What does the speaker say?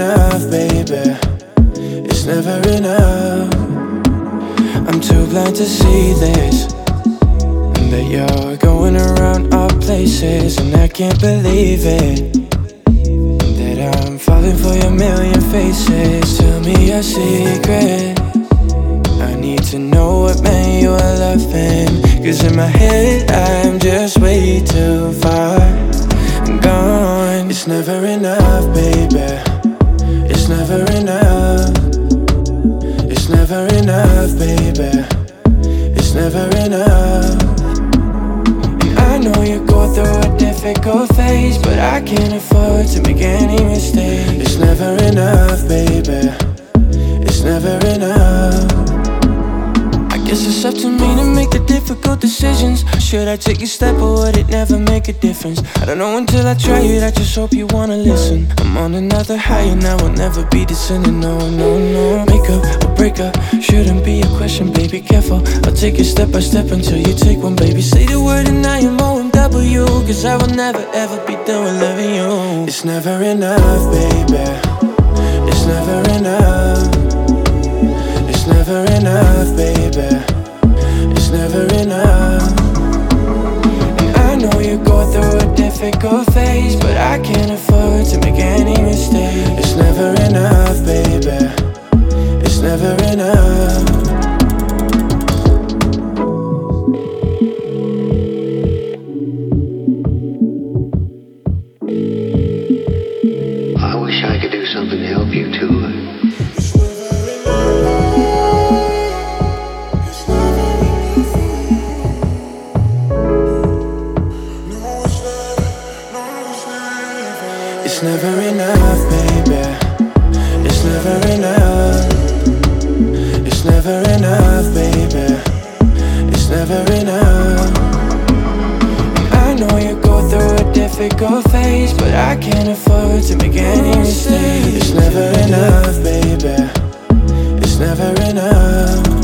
enough, baby. It's never enough. I'm too blind to see this, that you're going around all places, and I can't believe it, that I'm falling for your million faces. Tell me your secret, I need to know what man you are loving, 'cause in my head I'm just way too far gone. It's never enough, baby. It's never enough. It's never enough, baby. It's never enough. And I know you go through a difficult phase, but I can't afford to make any mistakes. It's never enough, baby. It's never enough. I guess it's up to me to make the difficult decisions. Should I take a step or would it never make a difference? I don't know until I try it, I just hope you wanna listen. I'm on another high and I will never be descending, no, no, no. Make up or break up, shouldn't be a question, baby, careful. I'll take it step by step until you take one, baby. Say the word and I am OMW, 'cause I will never ever be done with loving you. It's never enough, baby. It's never enough. It's never enough, baby. It's never enough. And I know you go through a difficult phase, but I can't afford to make any mistakes. It's never enough, baby. It's never enough. I wish I could do something to help you too. It's never enough, baby. It's never enough. It's never enough, baby. It's never enough. And I know you go through a difficult phase, but I can't afford to make any mistakes. It's never enough, baby. It's never enough.